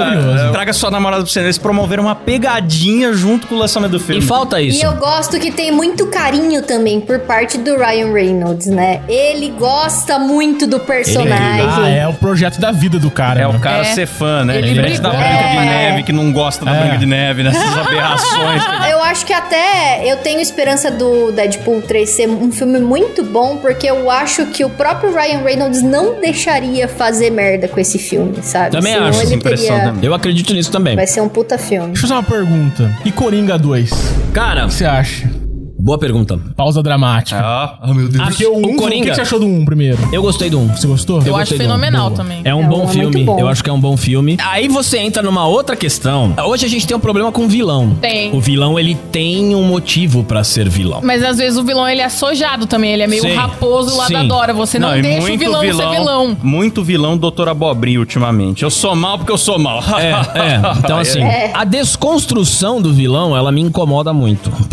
Traga sua namorada pro cinema. Eles promoveram uma pegadinha junto com o lançamento do filme. E falta isso. E eu gosto que tem muito carinho também por parte do Ryan Reynolds, né? Ele gosta muito do personagem. É o projeto da vida do cara. É o cara ser fã, né? Diferente da Branca de Neve, que não gosta da Branca de Neve, nessas aberrações. Eu acho que até eu tenho esperança do Deadpool 3 ser um filme muito bom, porque eu acho que o próprio Ryan Reynolds não deixaria fazer merda com esse filme, sabe? Também senão acho ele essa impressão também. Eu acredito nisso também. Vai ser um puta filme. Deixa eu fazer uma pergunta. E Coringa 2? Cara, o que você acha? Boa pergunta. Pausa dramática. Meu Deus. Porque o Coringa... O que você achou do 1 primeiro? Eu gostei do 1. Você gostou? Eu acho fenomenal também. É um bom filme. Eu acho que é um bom filme. Aí você entra numa outra questão. Hoje a gente tem um problema com o vilão. Tem. O vilão, ele tem um motivo pra ser vilão. Mas às vezes o vilão, ele é sojado também. Ele é meio raposo lá da Dora. Você não deixa o vilão ser vilão. Muito vilão Doutor Abobrinha ultimamente. Eu sou mal porque eu sou mal. Então assim, a desconstrução do vilão, ela me incomoda muito.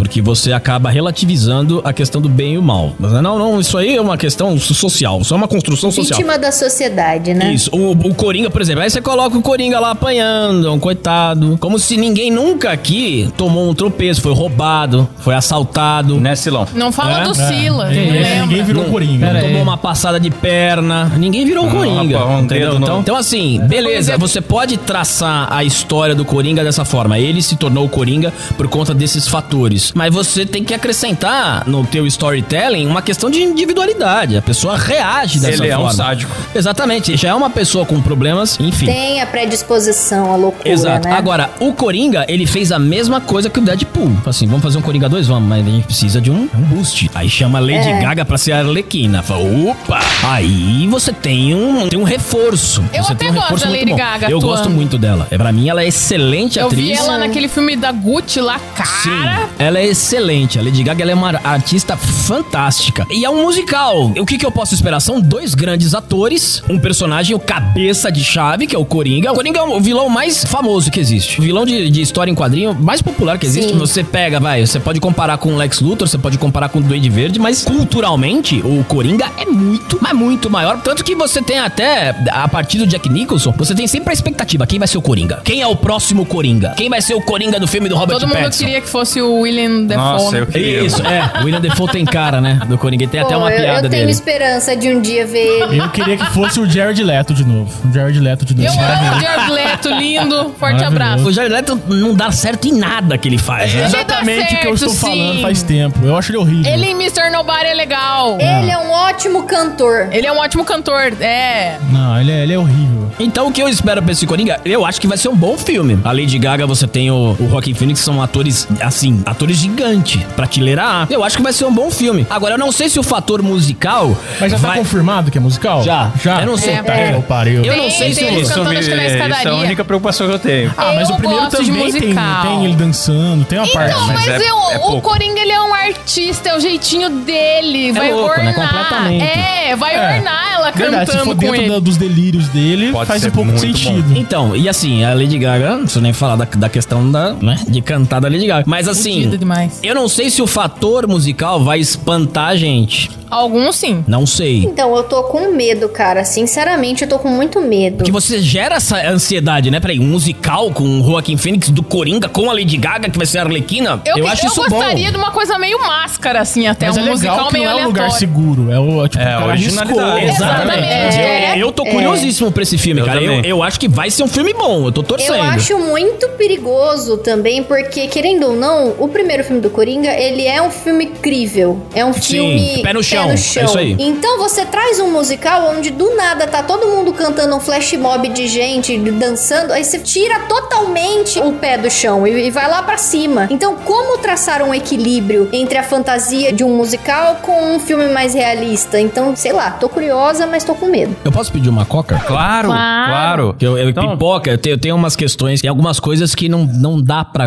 porque você acaba relativizando a questão do bem e o mal. Mas não, isso aí é uma questão social, isso é uma construção social. Vítima da sociedade, né? Isso, o Coringa, por exemplo, aí você coloca o Coringa lá apanhando, um coitado, como se ninguém nunca aqui tomou um tropeço, foi roubado, foi assaltado. Né, Silão? Não fala do Sila, Ninguém virou Coringa. Não tomou uma passada de perna, ninguém virou um Coringa. Rapaz, entendeu? Então assim, beleza, você pode traçar a história do Coringa dessa forma. Ele se tornou o Coringa por conta desses fatores. Mas você tem que acrescentar no teu storytelling uma questão de individualidade. A pessoa reage dessa forma. Ele é um sádico. Exatamente, já é uma pessoa com problemas, enfim. Tem a predisposição à loucura, Exato. né? Agora, o Coringa, ele fez a mesma coisa que o Deadpool. Assim, vamos fazer um Coringa 2? Vamos, mas a gente precisa de um boost. Aí chama a Lady Gaga pra ser a Arlequina. Fala, opa! Aí você tem um reforço. Eu você até tem um gosto reforço da muito Lady bom. Gaga Eu atuando. gosto muito dela. Pra mim, ela é excelente Eu atriz. vi ela naquele filme da Gucci lá, cara. Sim, ela é excelente. A Lady Gaga, ela é uma artista fantástica. E é um musical. O que eu posso esperar? São dois grandes atores, um personagem, o cabeça de chave, que é o Coringa. O Coringa é o vilão mais famoso que existe. O vilão de história em quadrinho mais popular que existe. Sim. Você pega, você pode comparar com o Lex Luthor, você pode comparar com o Duende Verde, mas culturalmente, o Coringa é muito, mas muito maior. Tanto que você tem até, a partir do Jack Nicholson, você tem sempre a expectativa. Quem vai ser o Coringa? Quem é o próximo Coringa? Quem vai ser o Coringa do filme do Robert Todo mundo Pattinson? queria que fosse o William Dafoe. Nossa, eu queria. Isso, o William Dafoe tem cara, né, do Coringa. Tem até uma piada eu tenho dele. esperança de um dia ver ele. Eu queria que fosse o Jared Leto de novo. O Jared Leto de novo. Eu amo o Jared Leto, lindo. Forte Maravilhoso. abraço. O Jared Leto não dá certo em nada que ele faz, né? Ele dá Exatamente o que eu estou certo, falando sim. faz tempo. Eu acho ele horrível. Ele em Mr. Nobody é legal. Ele é um ótimo cantor. Ele é um ótimo cantor, Não, ele é horrível. Então o que eu espero pra esse Coringa? Eu acho que vai ser um bom filme. A Lady Gaga, você tem o Joaquin Phoenix, são atores, assim, atores gigantes, prateleira A. Eu acho que vai ser um bom filme. Agora, eu não sei se o fator musical Mas já tá confirmado que é musical? Já. Já? Eu não sei. Puta que pariu. Eu não sei se tem o... eles cantando, acho que na escadaria. Essa é a única preocupação que eu tenho. Ah, mas Eu o primeiro gosto de também tem musical. ele dançando, tem uma parte. Então, mas é o pouco. Coringa, ele é um artista, é o jeitinho dele. Vai louco, né? ornar. Completamente. Vai ornar ela Verdade, se cantando for com dentro ele. dos delírios dele, Pode faz ser um pouco de muito sentido. Então, e assim, a Lady Gaga, não preciso nem falar da questão de cantar da Lady Gaga. Mas assim, Fudida demais. eu não sei se o fator musical vai espantar a gente. Alguns sim. Não sei. Então, eu tô com medo, cara. Sinceramente, eu tô com muito medo. Porque você gera essa ansiedade, né? Peraí, um musical com o Joaquin Phoenix do Coringa com a Lady Gaga, que vai ser a Arlequina? Eu acho isso bom. Eu gostaria de uma coisa meio máscara, assim, até Mas um é legal musical que meio não é um aleatório. lugar seguro. É o tipo, É, o cara originalidade. arriscou. Exatamente. Eu tô curiosíssimo pra esse filme, Eu cara. também. Eu acho que vai ser um filme bom. Eu tô torcendo. Eu acho muito perigoso também, porque, querendo ou não, o primeiro filme do Coringa, ele é um filme crível. É um filme pé no chão. É isso aí. Então você traz um musical onde do nada tá todo mundo cantando um flash mob de gente dançando, aí você tira totalmente o pé do chão e vai lá pra cima. Então, como traçar um equilíbrio entre a fantasia de um musical com um filme mais realista? Então, sei lá, tô curiosa, mas tô com medo. Eu posso pedir uma coca? Claro, Claro. claro. Que Então, pipoca, eu tenho umas questões, tem algumas coisas que não dá pra...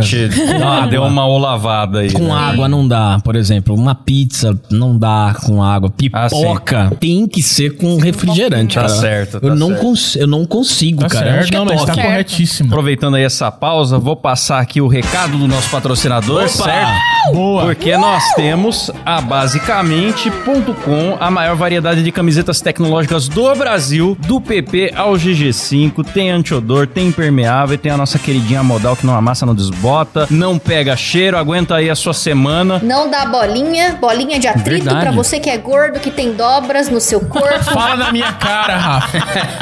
deu uma olavada aí. Com né? água não dá, por exemplo. Uma pizza não dá com água. Pipoca tem que ser com refrigerante, Tá cara. certo, tá eu não certo. Eu não consigo, Tá cara. Eu certo, acho que não, é mas tá toque. corretíssimo. Aproveitando aí essa pausa, vou passar aqui o recado do nosso patrocinador, certo? Boa. Porque nós temos a Basicamente.com, a maior variedade de camisetas tecnológicas do Brasil, do PP ao GG5, tem antiodor, tem impermeável, tem a nossa queridinha modal que não amassa, não desbota, não pega cheiro, aguenta aí a sua semana. Não dá bolinha de atrito Verdade. pra você que é gordo, que tem dobras no seu corpo. Fala na minha cara, Rafa.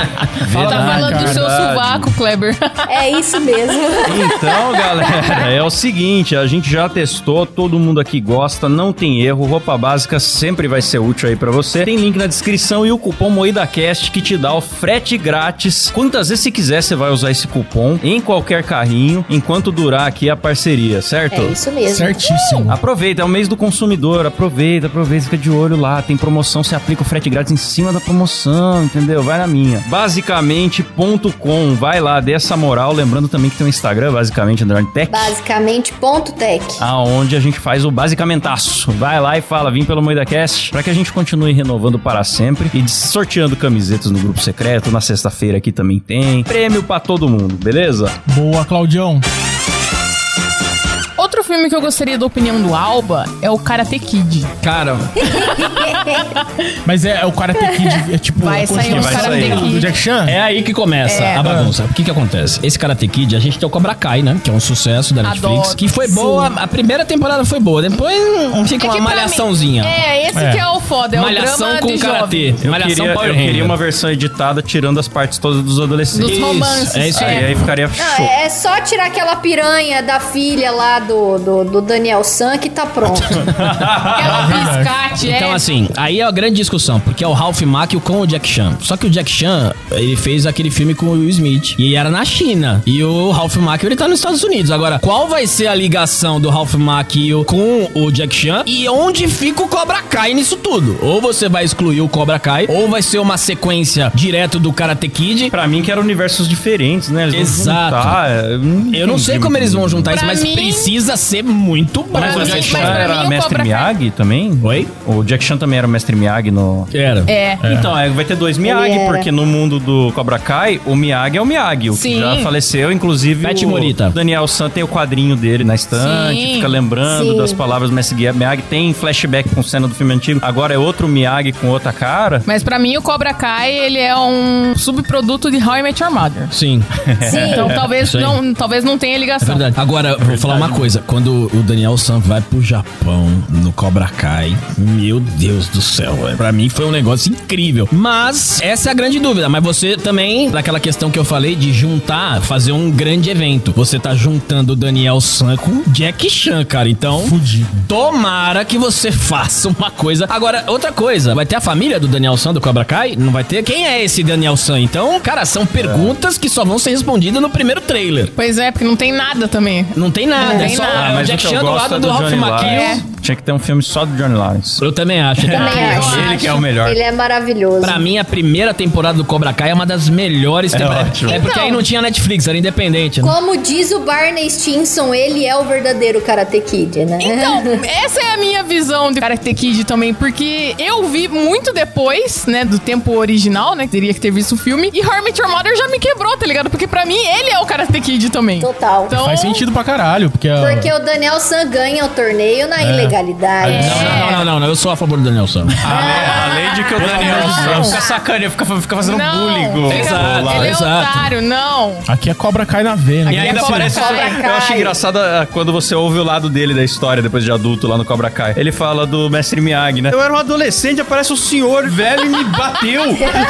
Tá falando do seu verdade. sovaco, Kleber. É isso mesmo. Então, galera, é o seguinte, a gente já testou, todo mundo aqui gosta, não tem erro, roupa básica sempre vai ser útil aí pra você. Tem link na descrição e o cupom MoídaCast que te dá o frete grátis. Quantas vezes você quiser, você vai usar esse cupom em qualquer carrinho, enquanto durar aqui a parceria, certo? É isso mesmo. Certíssimo. Aproveita, é o mês do consumidor, aproveita, fica de olho lá, tem promoção, você aplica o frete grátis em cima da promoção, entendeu? Vai na minha. Basicamente.com, vai lá, dê essa moral, lembrando também que tem um Instagram, basicamente, _tech. Basicamente.tech. Aonde a gente faz o basicamentaço. Vai lá e fala, vim pelo MoídaCast, pra que a gente continue renovando para sempre e sorteando camisetas no grupo secreto. Na sexta-feira aqui também tem prêmio pra todo mundo, beleza? Boa, Claudião. Outro filme que eu gostaria da opinião do Alba é o Karate Kid. Cara... Mas o Karate Kid é tipo... Vai sair um Karate Kid. Do Jack Chan? É aí que começa a bagunça. O que acontece? Esse Karate Kid, a gente tem o Cobra Kai, né? Que é um sucesso da Netflix. Adoro. Que foi boa. A primeira temporada foi boa. Depois fica uma malhaçãozinha. Esse que é o foda. É malhação o drama com de karatê. Malhação Eu Power queria Ranger. uma versão editada tirando as partes todas dos adolescentes. Dos romances. É isso aí. Aí ficaria show. É só tirar aquela piranha da filha lá do Daniel San que tá pronto. Aquela biscate, Então, assim, aí é a grande discussão, porque é o Ralph Macchio com o Jack Chan. Só que o Jack Chan, ele fez aquele filme com o Will Smith, e era na China. E o Ralph Macchio, ele tá nos Estados Unidos. Agora, qual vai ser a ligação do Ralph Macchio com o Jack Chan? E onde fica o Cobra Kai nisso tudo? Ou você vai excluir o Cobra Kai, ou vai ser uma sequência direto do Karate Kid. Pra mim que eram universos diferentes, né? Eles Exato. vão juntar, eu não sei como eles vão juntar isso, mas mim- precisa ser muito bom. Mas o Jack Chan pra era mim, o mestre Cobra Kai- Miyagi também? Oi? O Jack Chan também era o mestre Miyagi no... Era. Então, vai ter dois Miyagi, era. porque no mundo do Cobra Kai, o Miyagi é o Miyagi, o que Sim. já faleceu, inclusive Pet o Morita. Daniel San tem o quadrinho dele na estante, Sim. fica lembrando Sim. das palavras do mestre Miyagi, tem flashback com cena do filme antigo, agora é outro Miyagi com outra cara. Mas pra mim, o Cobra Kai, ele é um subproduto de How I Met Your Mother. Sim. Sim. Então talvez Isso aí. talvez não tenha É ligação. verdade. Agora, vou falar uma coisa. Quando o Daniel San vai pro Japão, no Cobra Kai, meu Deus do céu, velho. Pra mim foi um negócio incrível. Mas, essa é a grande dúvida. Mas você também, daquela questão que eu falei de juntar, fazer um grande evento. Você tá juntando o Daniel San com Jack Chan, cara. Então, Fudido. tomara que você faça uma coisa. Agora, outra coisa. Vai ter a família do Daniel San do Cobra Kai? Não vai ter? Quem é esse Daniel San? Então, cara, são perguntas que só vão ser respondidas no primeiro trailer. Pois é, porque não tem nada também. Não tem nada, Não é tem só nada. o mas Jack o que eu Chan do gosto lado é do Ralph Johnny Macchio. Lawrence. Tinha que ter um filme só do Johnny Lawrence. Eu também acho. Também acho. Ele que é o melhor. Ele é maravilhoso. Pra mim, a primeira temporada do Cobra Kai é uma das melhores temporadas. ótimo. É porque Então. aí não tinha Netflix, era independente, né? Como diz o Barney Stinson, ele é o verdadeiro Karate Kid, né? Então, essa é a minha visão de Karate Kid também, porque eu vi muito depois, né, do tempo original, né, que teria que ter visto o filme, e How I Met Your Mother já me quebrou, tá ligado? Porque pra mim, ele é o Karate Kid também. Total. Então, Faz sentido pra caralho, porque... Porque o Daniel San ganha o torneio na ilegalidade. Não, eu sou a favor do Daniel San. Além de que o Daniel Deus. fica sacaneando, fica fazendo Não, bullying com Exato. com o ele é Exato. otário, não. Aqui é Cobra Kai na veia, né? E ainda Cobra parece. Kai. Eu acho engraçado quando você ouve o lado dele da história, depois de adulto, lá no Cobra Kai. Ele fala do mestre Miyagi, né? Eu era um adolescente, aparece um senhor velho e me bateu.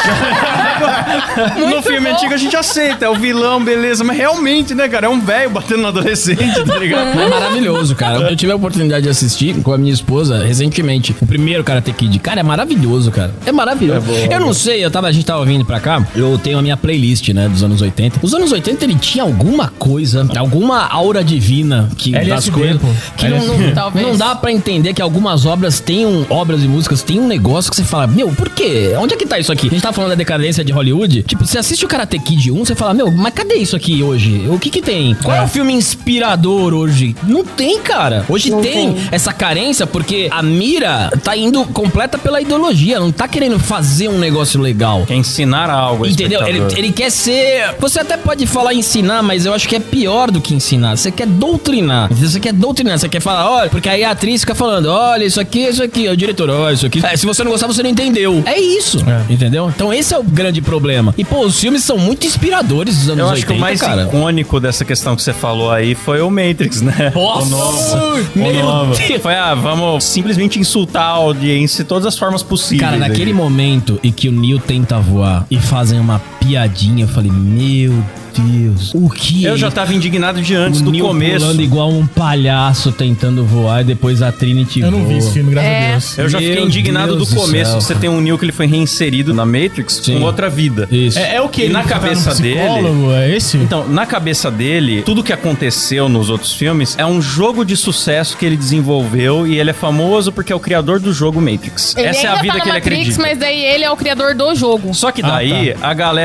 No filme bom. antigo a gente aceita, é o vilão, beleza. Mas realmente, né, cara? É um velho batendo no adolescente, tá ligado? É maravilhoso, cara. Eu tive a oportunidade de assistir com a minha esposa recentemente o primeiro Karate Kid. Cara, é maravilhoso, cara. É maravilhoso. Eu não sei, a gente tava vindo pra cá, eu tenho a minha playlist, né, dos anos 80. Os anos 80 ele tinha alguma coisa, alguma aura divina que das LSD, coisas pô. que Talvez. não dá pra entender que algumas obras e músicas têm um negócio que você fala, meu, por quê? Onde é que tá isso aqui? A gente tá falando da decadência de Hollywood. Tipo, você assiste o Karate Kid 1, você fala, meu, mas cadê isso aqui hoje? O que que tem? Qual é o filme inspirador hoje? Não tem, cara. Hoje Não tem tem. essa carência porque a mira tá indo completa pela ideologia, não tá querendo fazer um negócio legal. Quer ensinar algo, ao Entendeu? espectador. Ele quer ser... Você até pode falar ensinar, mas eu acho que é pior do que ensinar. Você quer doutrinar. Você quer doutrinar. Você quer falar, olha... Porque aí a atriz fica falando, olha, isso aqui. O diretor, olha, isso aqui. Se você não gostar, você não entendeu. É isso. Entendeu? Então esse é o grande problema. E, pô, os filmes são muito inspiradores dos anos Eu 80, acho que o mais cara. icônico dessa questão que você falou aí foi o Matrix, né? Nossa! Meu Deus! Foi, vamos simplesmente insultar a audiência de todas as formas possíveis. Cara, naquele aí. momento em que o Neo tenta voar e fazem uma piadinha, eu falei, meu Deus, o que Eu já tava indignado de antes do Neo começo. pulando igual um palhaço tentando voar e depois a Trinity Eu não vi voa. esse filme, graças a Deus. Eu já fiquei Meu indignado Deus do do começo. céu. Você tem um Neo que ele foi reinserido na Matrix Sim. com outra vida. Isso. É o que? E Ele na tá no cabeça psicólogo, é esse? Então, na cabeça dele, tudo que aconteceu nos outros filmes é um jogo de sucesso que ele desenvolveu e ele é famoso porque é o criador do jogo Matrix. Ele Essa é ainda a vida tá que na ele Matrix, acredita. mas daí ele é o criador do jogo. Só que daí a galera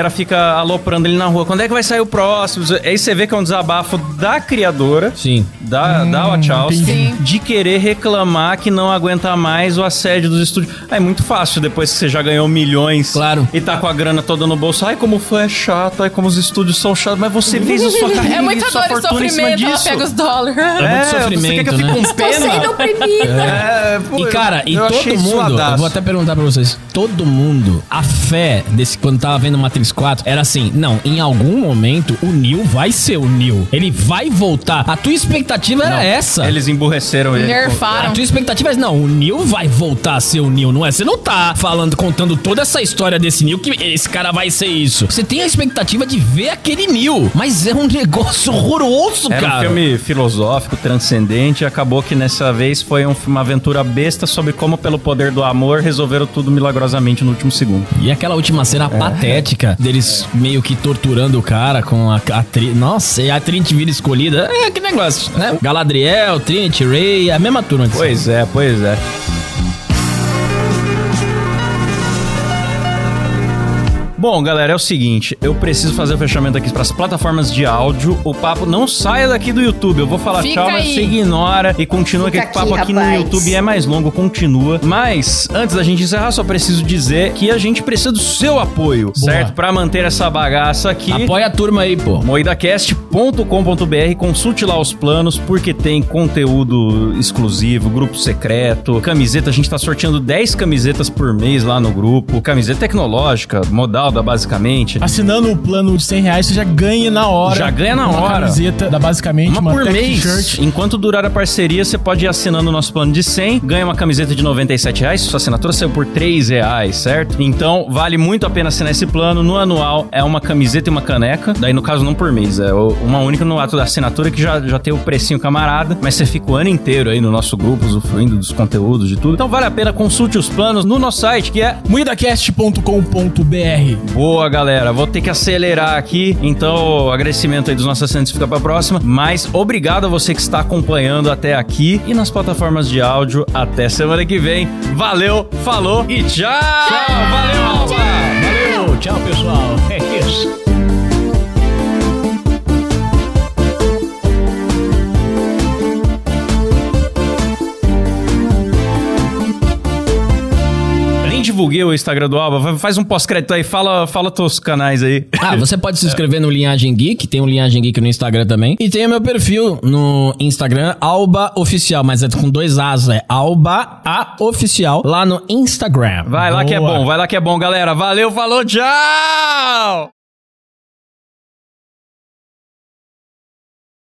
galera fica aloprando ele na rua. Quando é que vai sair o próximo? Aí você vê que é um desabafo da criadora. Sim. Da Wachowski. De querer reclamar que não aguenta mais o assédio dos estúdios. É muito fácil, depois que você já ganhou milhões. Claro. E tá com a grana toda no bolso. Ai, como foi chato. Ai, como os estúdios são chatos. Mas você fez a sua carreira. É muita dor e sofrimento. Ela pega os dólares. É muito sofrimento, você quer que eu fique com pena? Tô sendo oprimida. E cara, todo mundo, eu vou até perguntar pra vocês, todo mundo, a fé desse, quando tava vendo Matrix 4, era assim, não, em algum momento o Neo vai ser o Neo, ele vai voltar. A tua expectativa era essa. Eles emburreceram ele. Nerfaram. A tua expectativa é, não, o Neo vai voltar a ser o Neo, não é? Você não tá contando toda essa história desse Neo, que esse cara vai ser isso. Você tem a expectativa de ver aquele Neo, mas é um negócio horroroso, cara. Era um filme filosófico, transcendente, e acabou que nessa vez foi uma aventura besta sobre como, pelo poder do amor, resolveram tudo milagrosamente no último segundo. E aquela última cena patética deles meio que torturando o cara com a Trinity. Nossa, e a Trinity vira escolhida. É que negócio, né? Galadriel, Trinity, Rey, a mesma turma. Pois é. Bom, galera, é o seguinte, eu preciso fazer o fechamento aqui para as plataformas de áudio. O papo não saia daqui do YouTube. Eu vou falar tchau, mas você ignora e continua, que o papo aqui no YouTube é mais longo, continua. Mas, antes da gente encerrar, só preciso dizer que a gente precisa do seu apoio, certo? Para manter essa bagaça aqui. Apoia a turma aí, pô. moidacast.com.br, consulte lá os planos, porque tem conteúdo exclusivo, grupo secreto, camiseta. A gente tá sorteando 10 camisetas por mês lá no grupo. Camiseta tecnológica, modal, basicamente. Assinando o plano de R$100, você já ganha na hora. Já ganha na hora. Uma camiseta da Basicamente, uma por mês. T-shirt. Enquanto durar a parceria, você pode ir assinando o nosso plano de 100, ganha uma camiseta de R$97, sua assinatura saiu por R$3, certo? Então, vale muito a pena assinar esse plano. No anual, é uma camiseta e uma caneca. Daí, no caso, não por mês, é uma única no ato da assinatura, que já tem o precinho camarada, mas você fica o ano inteiro aí no nosso grupo, usufruindo dos conteúdos, de tudo. Então, vale a pena, consulte os planos no nosso site, que é moidacast.com.br. Boa, galera. Vou ter que acelerar aqui. Então, o agradecimento aí dos nossos assinantes fica pra próxima. Mas obrigado a você que está acompanhando até aqui. E nas plataformas de áudio, até semana que vem. Valeu, falou e tchau! Valeu, Alba! Valeu, tchau, pessoal. É isso. Divulguei o Instagram do Alba, faz um pós-crédito aí, fala teus canais aí. Você pode se inscrever no Linhagem Geek, tem o Linhagem Geek no Instagram também, e tem o meu perfil no Instagram, Alba Oficial, mas é com 2 As, é Alba A Oficial, lá no Instagram. Vai lá que é bom, galera, valeu, falou, tchau!